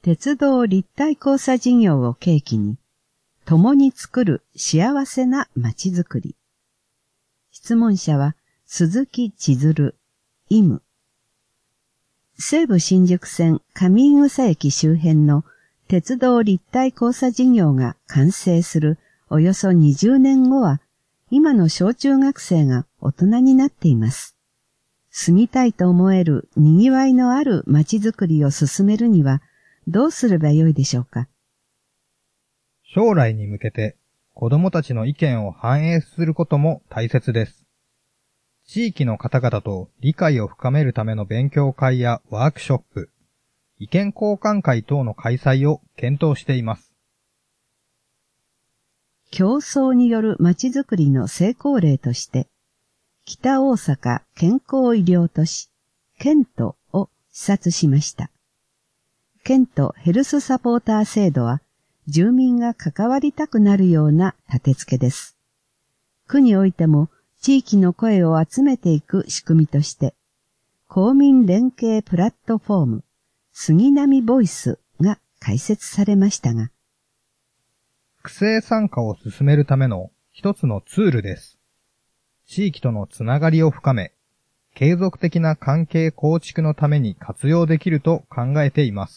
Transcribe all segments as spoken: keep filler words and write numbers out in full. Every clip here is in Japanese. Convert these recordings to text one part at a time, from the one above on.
鉄道立体交差事業を契機に、共に作る幸せなまちづくり。質問者は鈴木千鶴、イム。西武新宿線上井草駅周辺の鉄道立体交差事業が完成するおよそにじゅうねんごは、今の小中学生が大人になっています。住みたいと思える賑わいのあるまちづくりを進めるにはどうすればよいでしょうか。 将来に向けて子どもたちの意見を反映することも大切です。地域の方々と理解を深めるための勉強会やワークショップ、意見交換会等の開催を検討しています。 競争によるまちづくりの成功例として、北大阪健康医療都市、ケントを視察しました。ケントヘルスサポーター制度は、住民が関わりたくなるような立て付けです。区においても、地域の声を集めていく仕組みとして、公民連携プラットフォーム、杉並ボイスが開設されましたが、 区政参加を進めるための一つのツールです。地域とのつながりを深め、継続的な関係構築のために活用できると考えています。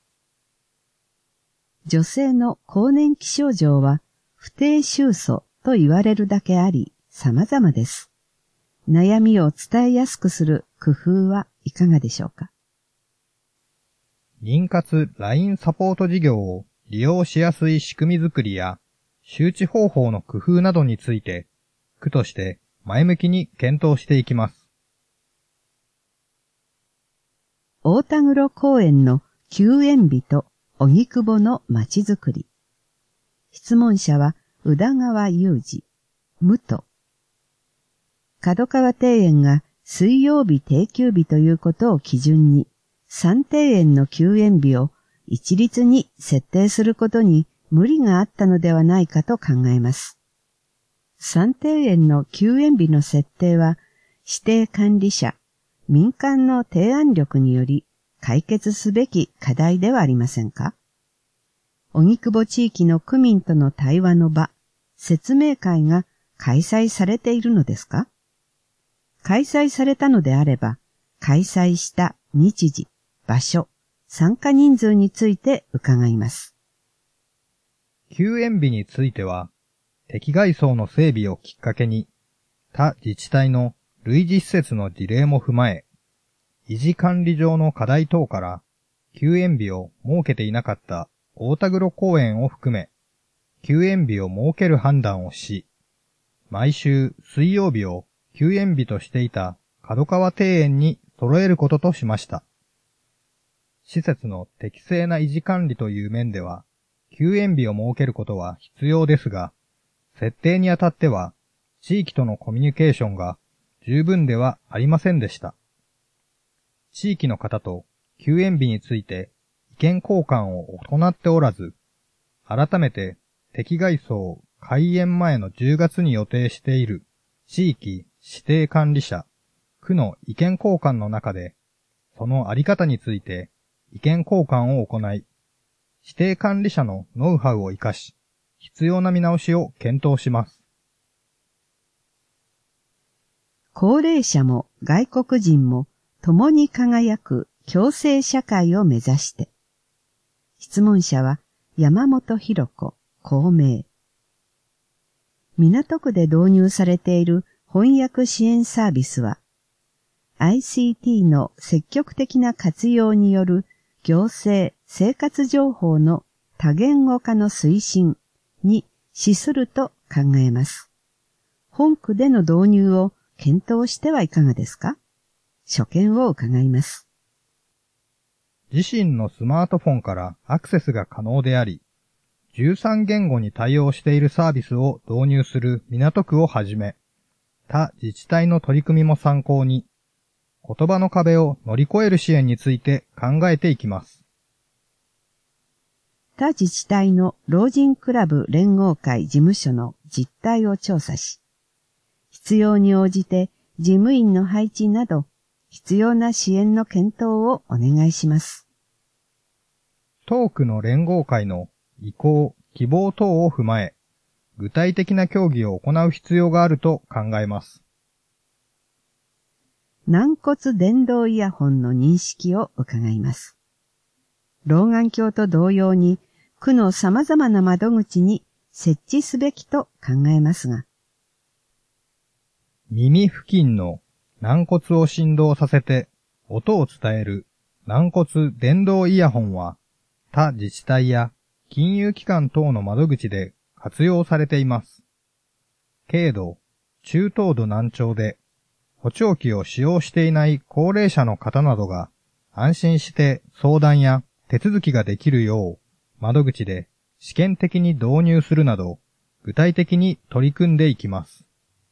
女性の更年期症状は不定収素と言われるだけあり様々です。悩みを伝えやすくする工夫はいかがでしょうか。 妊活 ライン サポート事業を利用しやすい仕組み作りや周知方法の工夫などについて、区として前向きに検討していきます。 大田黒公園の休園日と荻窪のまちづくり。質問者は宇田川雄二、武藤。角川庭園が水曜日定休日ということを基準に、三庭園の休園日を一律に設定することに無理があったのではないかと考えます。三庭園の休園日の設定は指定管理者、民間の提案力により解決すべき課題ではありませんか。荻窪地域の区民との対話の場、説明会が開催されているのですか。開催されたのであれば、開催した日時、場所、参加人数について伺います。 休園日については、適概層の整備をきっかけに、他自治体の類似施設の事例も踏まえ、維持管理上の課題等から、休園日を設けていなかった大田黒公園を含め、休園日を設ける判断をし、毎週水曜日を休園日としていた角川庭園に揃えることとしました。施設の適正な維持管理という面では、休園日を設けることは必要ですが、設定にあたっては、地域とのコミュニケーションが十分ではありませんでした。地域の方と休園日について意見交換を行っておらず、改めて適概層開園前のじゅうがつに予定している地域指定管理者、区の意見交換の中で、そのあり方について意見交換を行い、指定管理者のノウハウを活かし、必要な見直しを検討します。 高齢者も外国人も共に輝く共生社会を目指して。質問者は山本博子、公明。港区で導入されている翻訳支援サービスは、アイシーティー の積極的な活用による行政・生活情報の多言語化の推進に資すると考えます。本区での導入を検討してはいかがですか？所見を伺います。 自身のスマートフォンからアクセスが可能であり、じゅうさん言語に対応しているサービスを導入する港区をはじめ、他自治体の取り組みも参考に、言葉の壁を乗り越える支援について考えていきます。 他自治体の老人クラブ連合会事務所の実態を調査し、必要に応じて事務員の配置など必要な支援の検討をお願いします。 当区の連合会の意向、希望等を踏まえ、具体的な協議を行う必要があると考えます。 軟骨伝導イヤホンの認識を伺います。老眼鏡と同様に、区の様々な窓口に設置すべきと考えますが、 耳付近の軟骨を振動させて音を伝える軟骨伝導イヤホンは他自治体や金融機関等の窓口で活用されています。軽度、中等度難聴で補聴器を使用していない高齢者の方などが安心して相談や手続きができるよう窓口で試験的に導入するなど具体的に取り組んでいきます。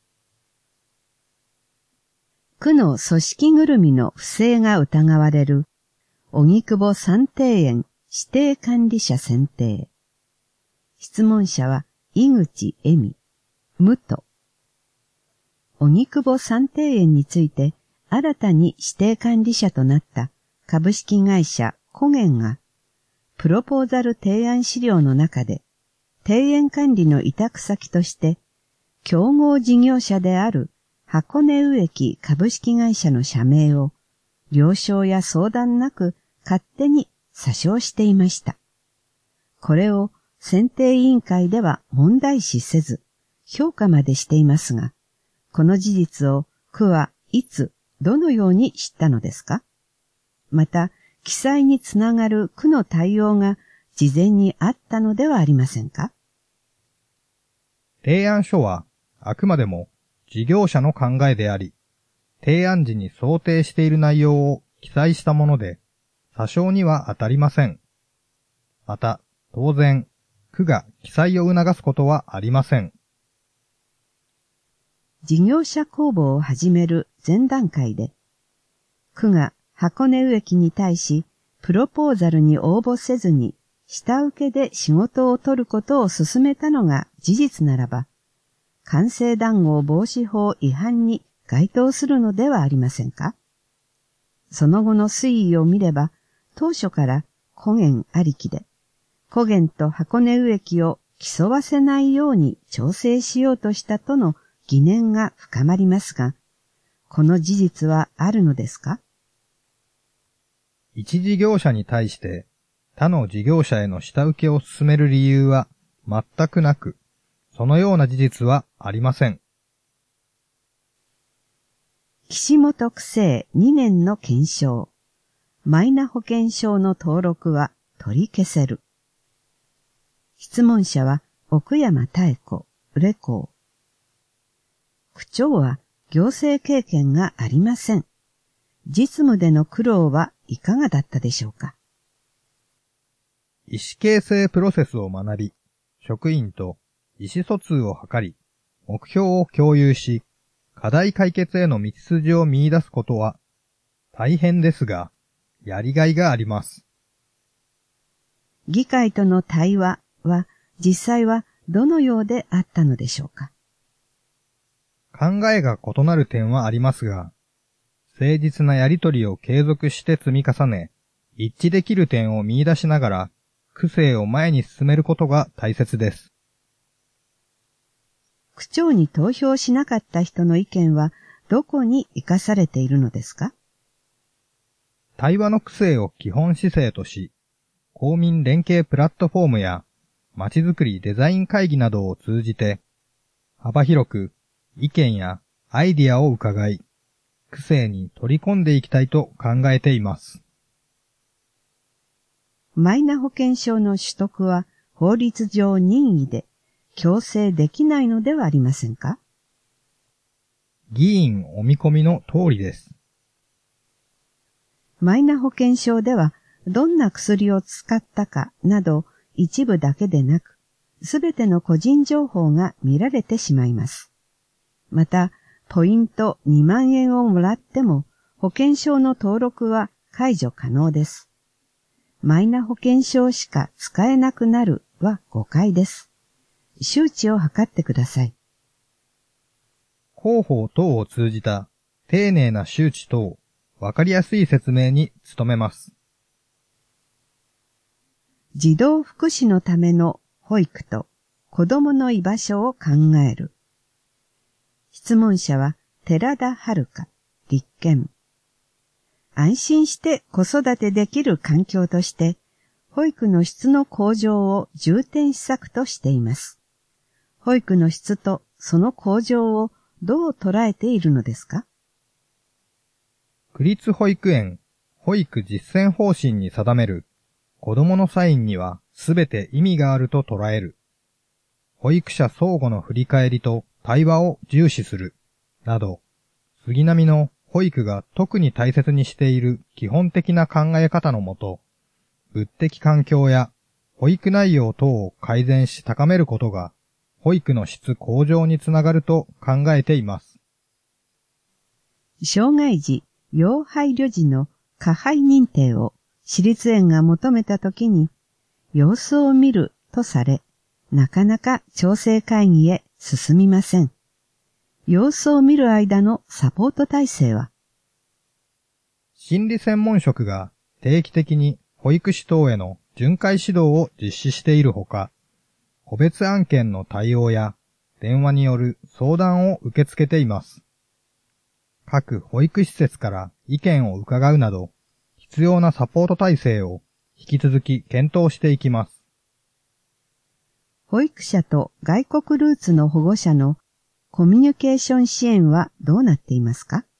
区の組織ぐるみの不正が疑われる荻窪三庭園指定管理者選定。質問者は井口恵美、武藤。荻窪三庭園について新たに指定管理者となった株式会社コゲンがプロポーザル提案資料の中で庭園管理の委託先として競合事業者である箱根植木株式会社の社名を了承や相談なく勝手に詐称していました。これを選定委員会では問題視せず評価までしていますが、この事実を区はいつどのように知ったのですか？また、記載につながる区の対応が事前にあったのではありませんか？ 提案書はあくまでも事業者の考えであり、提案時に想定している内容を記載したもので、詐称には当たりません。また、当然、区が記載を促すことはありません。 事業者公募を始める前段階で、区が箱根植木に対し、プロポーザルに応募せずに、下請けで仕事を取ることを進めたのが事実ならば、官製談合防止法違反に該当するのではありませんか？その後の推移を見れば、当初からコゲンありきで、コゲンと箱根植木を競わせないように調整しようとしたとの疑念が深まりますが、この事実はあるのですか？ 一事業者に対して他の事業者への下請けを進める理由は全くなく、そのような事実はありません。 岸本区政にねんの検証。マイナ保険証の登録は取り消せる。質問者は奥山妙子、レコー。区長は行政経験がありません。実務での苦労はいかがだったでしょうか？ 意思形成プロセスを学び、職員と意思疎通を図り、目標を共有し、課題解決への道筋を見出すことは大変ですが、やりがいがあります。 議会との対話は実際はどのようであったのでしょうか？ 考えが異なる点はありますが、誠実なやりとりを継続して積み重ね、一致できる点を見出しながら、区政を前に進めることが大切です。 区長に投票しなかった人の意見はどこに生かされているのですか？ 対話の区政を基本姿勢とし、公民連携プラットフォームやまちづくりデザイン会議などを通じて、幅広く意見やアイディアを伺い、区政に取り込んでいきたいと考えています。 マイナ保険証の取得は法律上任意で強制できないのではありませんか？ 議員お見込みの通りです。 マイナ保険証ではどんな薬を使ったかなど一部だけでなく、すべての個人情報が見られてしまいます。また、ポイントにまんえんをもらっても保険証の登録は解除可能です。マイナ保険証しか使えなくなるは誤解です。周知を図ってください。 広報等を通じた丁寧な周知等、わかりやすい説明に努めます。 児童福祉のための保育と子供の居場所を考える。質問者は寺田遥、立憲。安心して子育てできる環境として、保育の質の向上を重点施策としています。保育の質とその向上をどう捉えているのですか？ 区立保育園保育実践方針に定める子どものサインにはすべて意味があると捉える。保育者相互の振り返りと対話を重視する。など、杉並の保育が特に大切にしている基本的な考え方のもと、物的環境や保育内容等を改善し高めることが保育の質向上につながると考えています。 障害児、要配慮児の加配認定を私立園が求めたときに、様子を見るとされ、なかなか調整会議へ進みません。様子を見る間のサポート体制は、 心理専門職が定期的に保育士等への巡回指導を実施しているほか、個別案件の対応や電話による相談を受け付けています。各保育施設から意見を伺うなど、必要なサポート体制を引き続き検討していきます。 保育者と外国ルーツの保護者のコミュニケーション支援はどうなっていますか？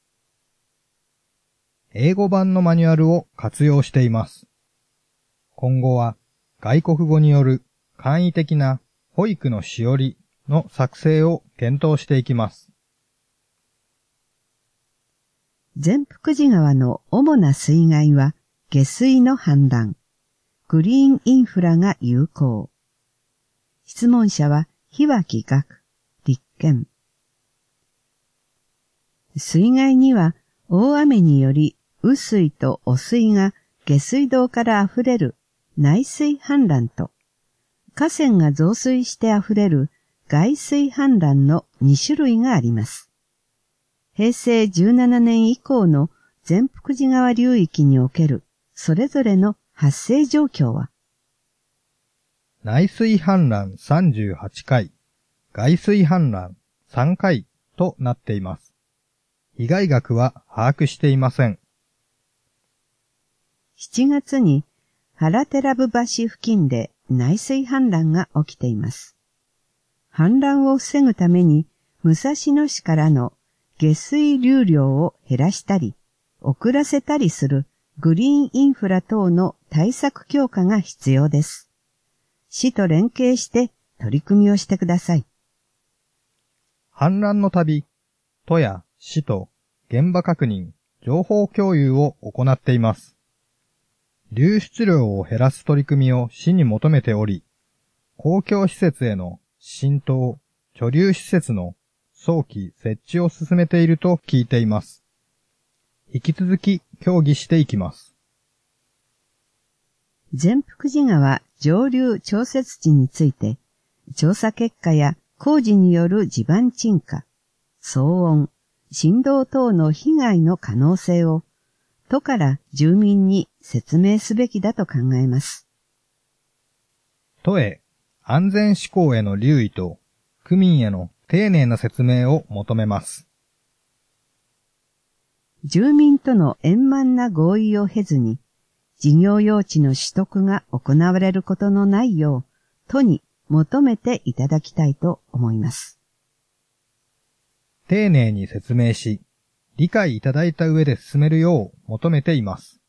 英語版のマニュアルを活用しています。今後は外国語による簡易的な保育のしおりの作成を検討していきます。 善福寺川の主な水害は下水の氾濫、グリーンインフラが有効。質問者は檜脇学、立憲。水害には大雨により雨水と汚水が下水道から溢れる内水氾濫と、河川が増水して溢れる外水氾濫のに種類があります。平成じゅうななねん以降の善福寺川流域におけるそれぞれの発生状況は、 内水氾濫さんじゅうはちかい、外水氾濫さんかいとなっています。被害額は把握していません。 しちがつに原寺部橋付近で内水氾濫が起きています。氾濫を防ぐために武蔵野市からの下水流量を減らしたり、遅らせたりするグリーンインフラ等の対策強化が必要です。市と連携して取り組みをしてください。 氾濫のたび、都や市と現場確認、情報共有を行っています。流出量を減らす取り組みを市に求めており、公共施設への浸透、貯留施設の早期設置を進めていると聞いています。引き続き協議していきます。 善福寺川上流調節池について、調査結果や工事による地盤沈下、騒音、振動等の被害の可能性を都から住民に説明すべきだと考えます。 都へ安全施工への留意と区民への丁寧な説明を求めます。 住民との円満な合意を経ずに、事業用地の取得が行われることのないよう、都に求めていただきたいと思います。 丁寧に説明し、理解いただいた上で進めるよう求めています。